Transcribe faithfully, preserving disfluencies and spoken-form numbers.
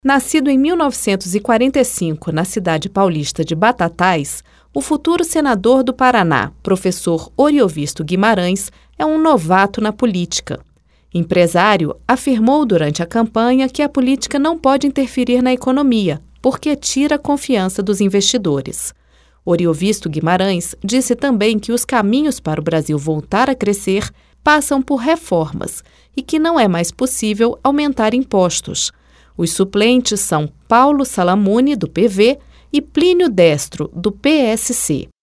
Nascido em mil novecentos e quarenta e cinco na cidade paulista de Batatais, o futuro senador do Paraná, professor Oriovisto Guimarães, é um novato na política. Empresário, afirmou durante a campanha que a política não pode interferir na economia, porque tira a confiança dos investidores. Oriovisto Guimarães disse também que os caminhos para o Brasil voltar a crescer passam por reformas e que não é mais possível aumentar impostos. Os suplentes são Paulo Salamone, do P V, e Plínio Destro, do P S C.